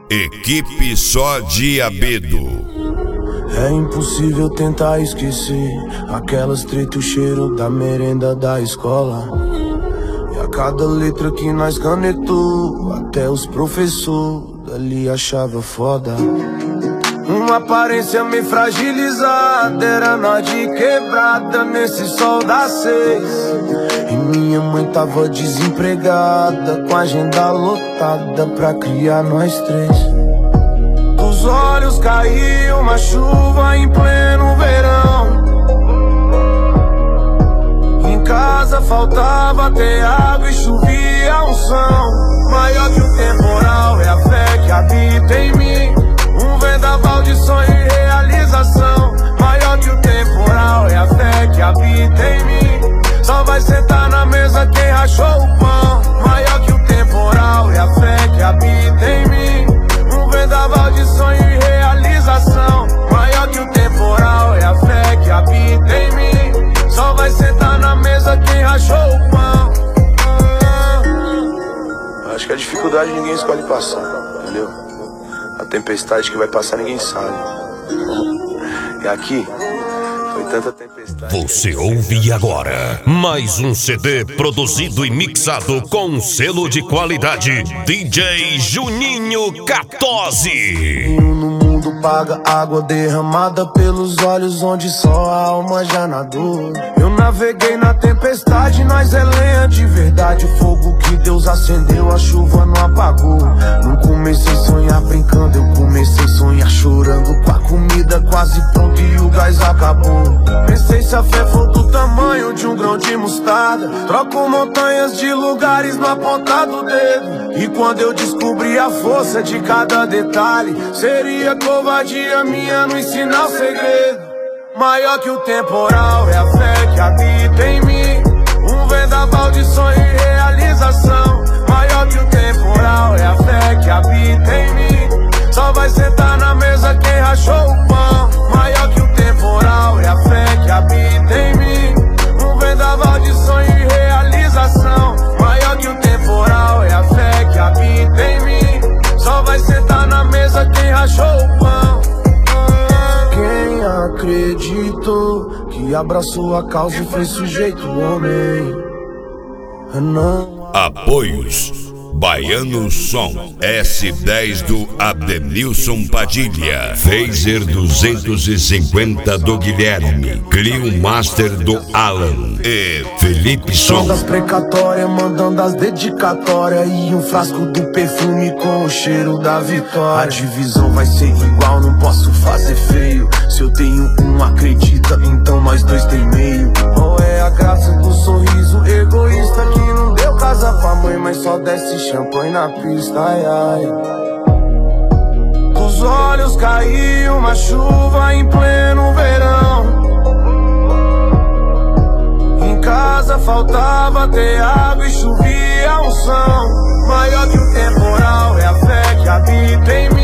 Equipe Só Diabedo. É impossível tentar esquecer aquelas treta e o cheiro da merenda da escola. E a cada letra que nós canetou, até os professores dali achava foda. Uma aparência meio fragilizada, era nós de quebrada nesse sol das 6. E minha mãe tava desempregada, com a agenda lotada pra criar nós 3. Dos olhos caiu uma chuva em pleno verão. Em casa faltava ter água e chovia unção. Maior que o temporal é a fé que habita em mim. Um vendaval de sonho e realização. Maior que o temporal é a fé que habita em mim. Só vai sentar na mesa quem rachou o pão. Maior que o temporal é a fé que habita em mim. Um vendaval de sonho e realização. Maior que o temporal é a fé que habita em mim. Só vai sentar na mesa quem rachou o pão. Acho que a dificuldade ninguém escolhe passar, entendeu? A tempestade que vai passar ninguém sabe. E aqui foi tanta tempestade. Você ouve agora mais um CD produzido e mixado com selo de qualidade DJ Juninho 14. No mundo paga água derramada pelos olhos onde só a alma já nadou. Eu naveguei na tempestade, nós é lenha de verdade. O fogo que Deus acendeu, a chuva não apagou. Não comecei a sonhar brincando, eu comecei a sonhar chorando. Com a comida quase pronta e o gás acabou. Pensei se a fé for do tamanho de um grão de mostarda, troco montanhas de lugares no apontar do dedo. E quando eu descobri a força de cada detalhe, seria covardia minha não ensinar o segredo. Maior que o temporal é a fé que habita em mim. Um vendaval de sonho e realização. Maior que o temporal é a fé que habita em mim. Só vai sentar na mesa quem rachou o pão. Maior que o temporal é a fé que habita em mim. Um vendaval de sonho e realização. Maior que o temporal é a fé que habita em mim. Só vai sentar na mesa quem rachou o pão. Quem acreditou que abraçou a causa e foi sujeito homem. Não. Apoios: Baiano Som, S10 do Adenilson Padilha, Phaser 250 do Guilherme, Clio Master do Alan e Felipe Som. Das precatórias, mandando as dedicatórias e um frasco do perfume com o cheiro da vitória. A divisão vai ser igual, não posso fazer feio. Se eu tenho um, acredita, então nós dois tem meio. Ou é a graça do sorriso egoísta que não deu casa pra mãe, mas só desce champanhe na pista, ai, ai. Dos olhos caiu uma chuva em pleno verão. Em casa faltava ter água e chovia unção. Maior que o temporal é a fé que habita em mim.